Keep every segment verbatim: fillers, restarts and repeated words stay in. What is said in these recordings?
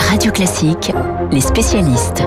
Radio Classique, les spécialistes.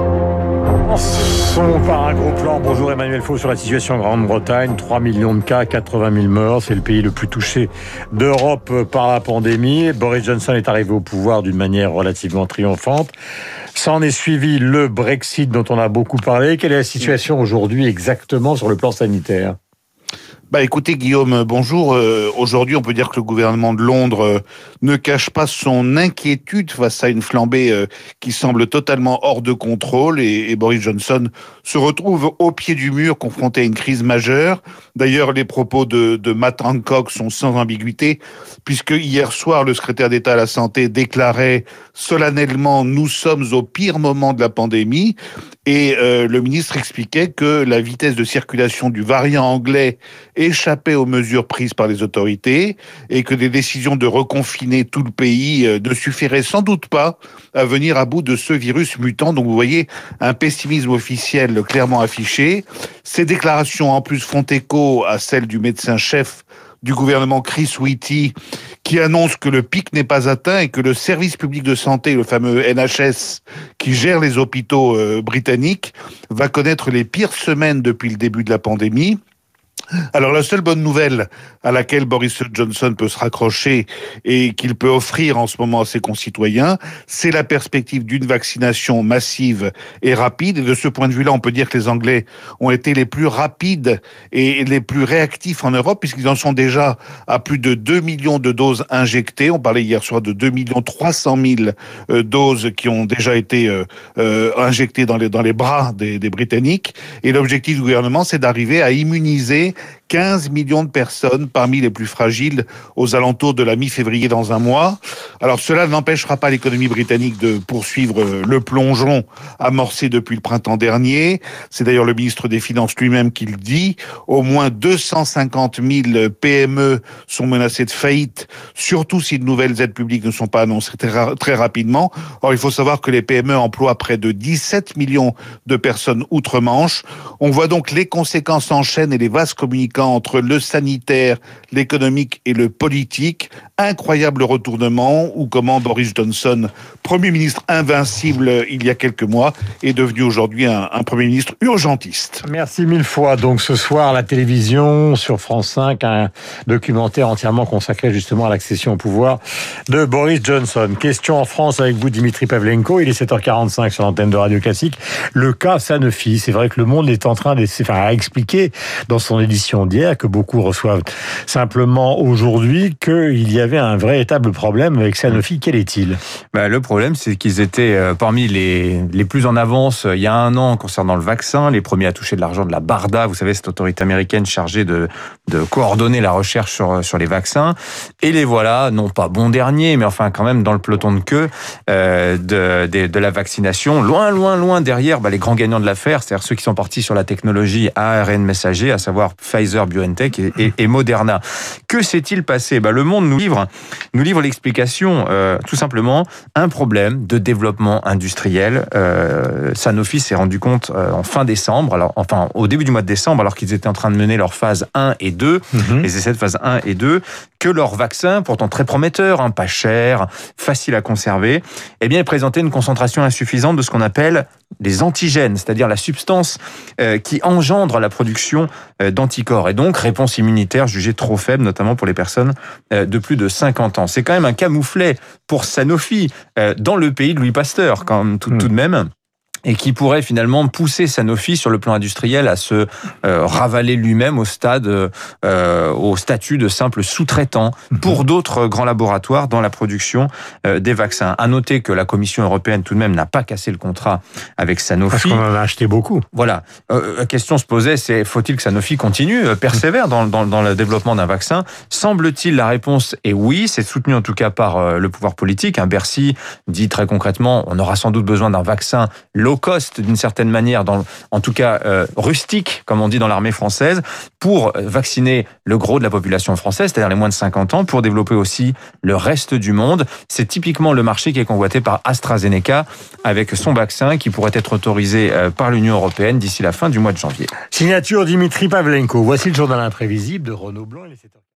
Commençons par un gros plan. Bonjour Emmanuel Faux sur la situation en Grande-Bretagne. trois millions de cas, quatre-vingt mille morts. C'est le pays le plus touché d'Europe par la pandémie. Boris Johnson est arrivé au pouvoir d'une manière relativement triomphante. S'en est suivi le Brexit dont on a beaucoup parlé. Quelle est la situation aujourd'hui exactement sur le plan sanitaire ? Bah écoutez Guillaume, bonjour. Euh, aujourd'hui, on peut dire que le gouvernement de Londres euh, ne cache pas son inquiétude face à une flambée euh, qui semble totalement hors de contrôle et, et Boris Johnson se retrouve au pied du mur, confronté à une crise majeure. D'ailleurs, les propos de, de Matt Hancock sont sans ambiguïté, puisque hier soir, le secrétaire d'État à la Santé déclarait solennellement « Nous sommes au pire moment de la pandémie ». Et euh, le ministre expliquait que la vitesse de circulation du variant anglais échappait aux mesures prises par les autorités et que des décisions de reconfiner tout le pays euh, ne suffiraient sans doute pas à venir à bout de ce virus mutant. Donc vous voyez un pessimisme officiel clairement affiché. Ces déclarations en plus font écho à celles du médecin-chef du gouvernement Chris Whitty, qui annonce que le pic n'est pas atteint et que le service public de santé, le fameux N H S, qui gère les hôpitaux euh, britanniques, va connaître les pires semaines depuis le début de la pandémie. Alors la seule bonne nouvelle à laquelle Boris Johnson peut se raccrocher et qu'il peut offrir en ce moment à ses concitoyens, c'est la perspective d'une vaccination massive et rapide. Et de ce point de vue-là, on peut dire que les Anglais ont été les plus rapides et les plus réactifs en Europe, puisqu'ils en sont déjà à plus de deux millions de doses injectées. On parlait hier soir de deux millions trois cent mille euh, doses qui ont déjà été euh, euh, injectées dans les, dans les bras des, des Britanniques. Et l'objectif du gouvernement, c'est d'arriver à immuniser quinze millions de personnes parmi les plus fragiles aux alentours de la mi-février dans un mois. Alors cela n'empêchera pas l'économie britannique de poursuivre le plongeon amorcé depuis le printemps dernier. C'est d'ailleurs le ministre des Finances lui-même qui le dit. Au moins deux cent cinquante mille P M E sont menacées de faillite, surtout si de nouvelles aides publiques ne sont pas annoncées très, ra- très rapidement. Or, il faut savoir que les P M E emploient près de dix-sept millions de personnes outre-Manche. On voit donc les conséquences en chaîne et les vases communicants entre le sanitaire, l'économique et le politique. Incroyable retournement où comment Boris Johnson, Premier ministre invincible il y a quelques mois, est devenu aujourd'hui un, un Premier ministre urgentiste. Merci mille fois. Donc ce soir, à la télévision, sur France cinq, un documentaire entièrement consacré justement à l'accession au pouvoir de Boris Johnson. Question en France avec vous, Dimitri Pavlenko. Il est sept heures quarante-cinq sur l'antenne de Radio Classique. Le cas Sanofi, c'est vrai que le Monde est en train d'essayer, enfin, à expliquer dans son édition d'hier que beaucoup reçoivent simplement aujourd'hui qu'il y avait un véritable problème avec Sanofi. Quel est-il ? Bah, le problème, c'est qu'ils étaient euh, parmi les, les plus en avance euh, il y a un an concernant le vaccin, les premiers à toucher de l'argent de la BARDA, vous savez, cette autorité américaine chargée de, de coordonner la recherche sur, sur les vaccins. Et les voilà, non pas bons derniers, mais enfin quand même dans le peloton de queue euh, de, de, de la vaccination. Loin, loin, loin derrière bah, les grands gagnants de l'affaire, c'est-à-dire ceux qui sont partis sur la technologie A R N messager, à savoir Pfizer, BioNTech et, et, et Moderna. Que s'est-il passé ? Bah, le Monde nous livre, nous livre l'explication, euh, tout simplement, un problème de développement industriel. Euh, Sanofi s'est rendu compte euh, en fin décembre, alors, enfin au début du mois de décembre, alors qu'ils étaient en train de mener leur phase un et deux, mm-hmm. les essais de phase un et deux, que leur vaccin, pourtant très prometteur, hein, pas cher, facile à conserver, eh bien, présentait une concentration insuffisante de ce qu'on appelle les antigènes, c'est-à-dire la substance euh, qui engendre la production euh, d'anticorps. Et donc, réponse immunitaire jugée trop faible, notamment pour les personnes euh, de plus de cinquante ans. C'est quand même un camouflet pour Sanofi, euh, dans le pays de Louis Pasteur, quand même, tout, mmh. tout de même. Et qui pourrait finalement pousser Sanofi sur le plan industriel à se euh, ravaler lui-même au stade, euh, au statut de simple sous-traitant pour d'autres grands laboratoires dans la production euh, des vaccins. À noter que la Commission européenne tout de même n'a pas cassé le contrat avec Sanofi. Parce qu'on en a acheté beaucoup. Voilà. Euh, la question se posait, c'est faut-il que Sanofi continue, euh, persévère dans, dans, dans le développement d'un vaccin ? Semble-t-il, la réponse est oui. C'est soutenu en tout cas par euh, le pouvoir politique. Hein. Bercy dit très concrètement, on aura sans doute besoin d'un vaccin low cost d'une certaine manière, dans, en tout cas euh, rustique, comme on dit dans l'armée française, pour vacciner le gros de la population française, c'est-à-dire les moins de cinquante ans, pour développer aussi le reste du monde. C'est typiquement le marché qui est convoité par AstraZeneca avec son vaccin qui pourrait être autorisé euh, par l'Union européenne d'ici la fin du mois de janvier. Signature Dimitri Pavlenko. Voici le journal imprévisible de Renaud Blanc.